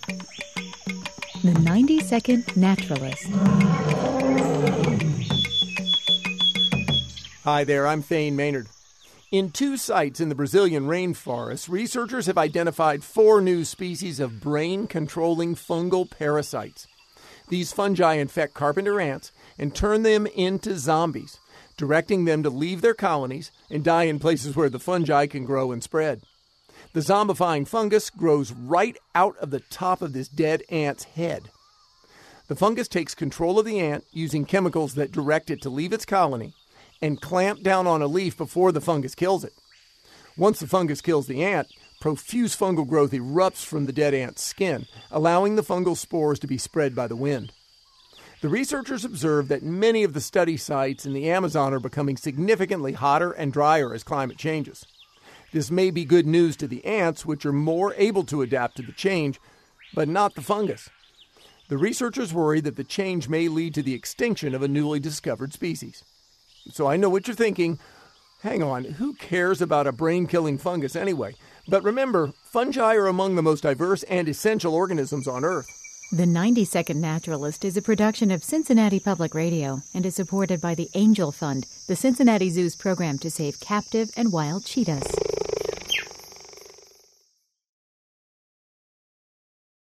The 90-Second Naturalist. Hi there, I'm Thane Maynard. In 2 sites in the Brazilian rainforest, researchers have identified 4 new species of brain-controlling fungal parasites. These fungi infect carpenter ants and turn them into zombies, directing them to leave their colonies and die in places where the fungi can grow and spread. The zombifying fungus grows right out of the top of this dead ant's head. The fungus takes control of the ant using chemicals that direct it to leave its colony and clamp down on a leaf before the fungus kills it. Once the fungus kills the ant, profuse fungal growth erupts from the dead ant's skin, allowing the fungal spores to be spread by the wind. The researchers observed that many of the study sites in the Amazon are becoming significantly hotter and drier as climate changes. This may be good news to the ants, which are more able to adapt to the change, but not the fungus. The researchers worry that the change may lead to the extinction of a newly discovered species. So I know what you're thinking. Hang on, who cares about a brain-killing fungus anyway? But remember, fungi are among the most diverse and essential organisms on Earth. The 90-Second Naturalist is a production of Cincinnati Public Radio and is supported by the Angel Fund, the Cincinnati Zoo's program to save captive and wild cheetahs.